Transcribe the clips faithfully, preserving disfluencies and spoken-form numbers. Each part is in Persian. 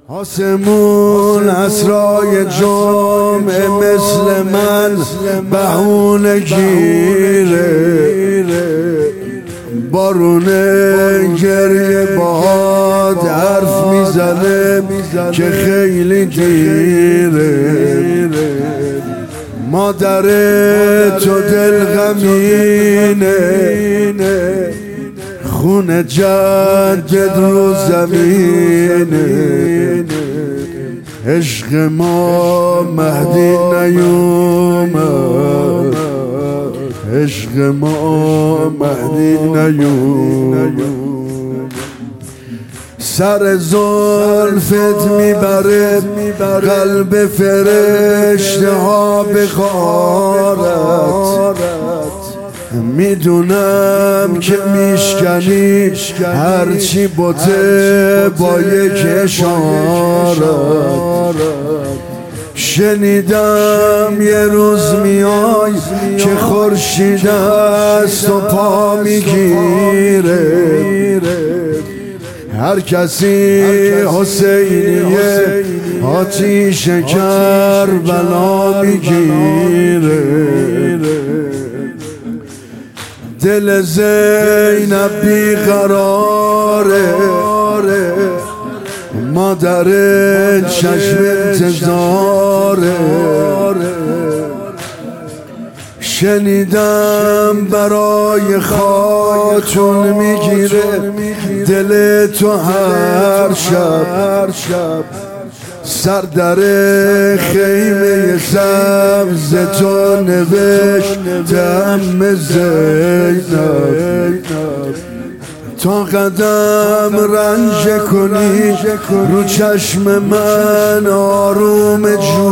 آسمون اسرای جمعه مثل من بهونه گیره، بارونه گریه باد حرف میزنه که خیلی دیره. مادر تو دل غمینه، خون جدد رو زمینه. عشق ما مهدی نیومد، عشق ما مهدی نیومد. سر زلفت میبره قلب فرشته ها به غارت. میدونم که میشکنی هرچی بوته با یک اشارت. شنیدم یه روز میای که خورشید است و پا میگیره. هر کسی حسینیه آتیش کربلا میگیره. دل زینب بیقراره، مادر چشم انتظاره. شنیدم برای خاتون میگیره دل تو هر شب. سر در خیمه سبز تو نوشتم زینب. تا قدم رنج کنی رو چشم من آروم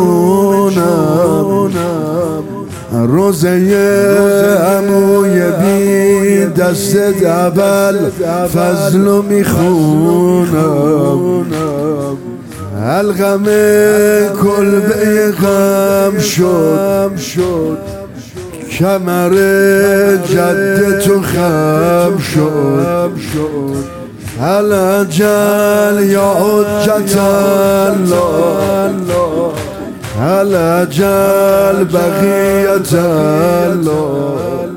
جونم. روزه عموی بی دست اول فضلو میخونم. الغم کلبه غم شد، کمر جد تو خم شد. الاجل یا حجت الله، الاجل بقیت الله.